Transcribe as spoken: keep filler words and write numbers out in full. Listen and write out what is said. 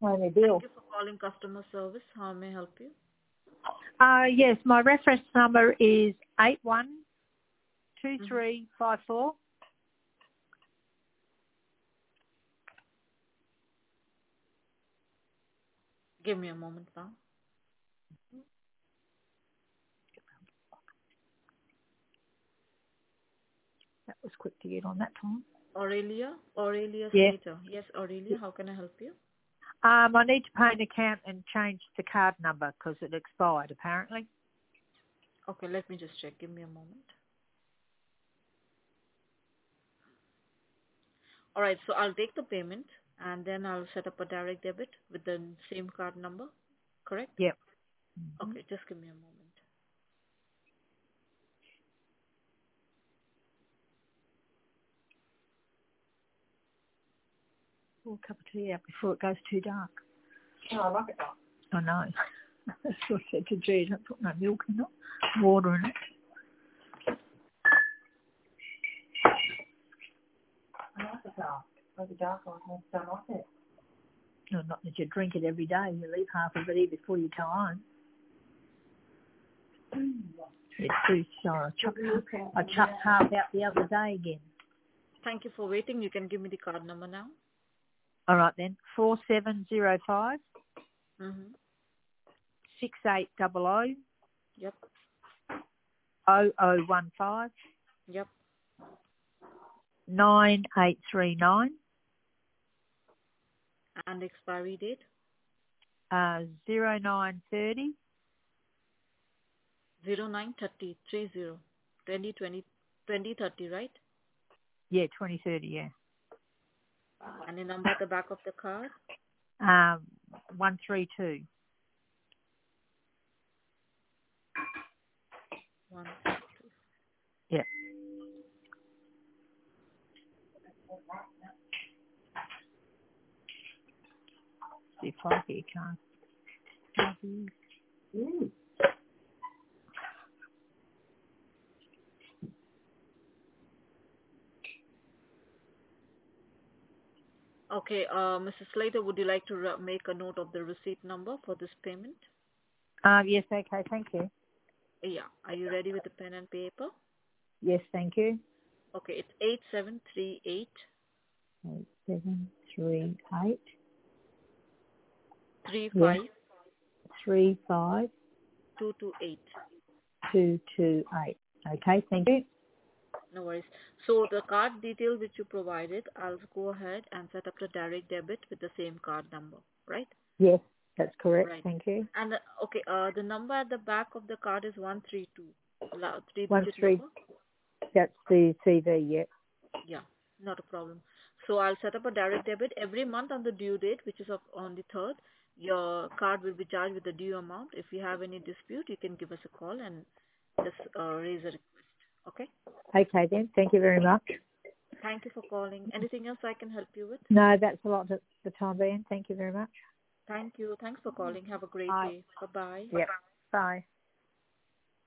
Only Thank deal. you for calling customer service. How may I help you? Uh, yes, my reference number is eight one two three five four. Give me a moment, ma'am. That was quick to get on that time. Aurelia? Aurelia Yeah. Slater. Yes, Aurelia, how can I help you? Um, I need to pay an account and change the card number because it expired apparently. Okay, let me just check. Give me a moment. All right, so I'll take the payment and then I'll set up a direct debit with the same card number, correct? Yep. Mm-hmm. Okay, just give me a moment. Pour a cup of tea out before it goes too dark. Oh, I like it dark. I know. That's what I said to G. Don't put no milk in it, water in it. I like it dark. Maybe dark I don't like it. No, not that you drink it every day. You leave half of it here before you go home. Mm. It's too sour. I chucked, I chucked half out the other day again. Thank you for waiting. You can give me the card number now. All right then. Four seven zero five Mm-hmm. six eight double O Yep. O O one five Yep. nine eight three nine And the expiry date? uh zero nine thirty Zero nine thirty three zero. Twenty twenty twenty thirty, right? yeah twenty thirty yeah And the number at the back of the card? um one three two. One. Yeah. See if I get a card. Mm. Okay, uh, Missus Slater, would you like to re- make a note of the receipt number for this payment? Um yes, okay, thank you. Yeah. Are you ready with the pen and paper? Yes, thank you. Okay, it's eight seven three eight Eight seven three eight three yes five three five two two eight. two two eight. Okay, thank you. No worries. So the card detail which you provided, I'll go ahead and set up the direct debit with the same card number, right? Yes, that's correct. Right. Thank you. And the, okay, uh, the number at the back of the card is one three two. Three One digit three. number? That's the C V. Yeah. Yeah, not a problem. So I'll set up a direct debit every month on the due date, which is of, on the third. Your card will be charged with the due amount. If you have any dispute, you can give us a call and just uh, raise a request. Okay? Okay then. Thank you very much. Thank you for calling. Anything else I can help you with? No, that's a lot at the time being. Thank you very much. Thank you. Thanks for calling. Have a great Bye. day. Bye-bye. Yep. Bye.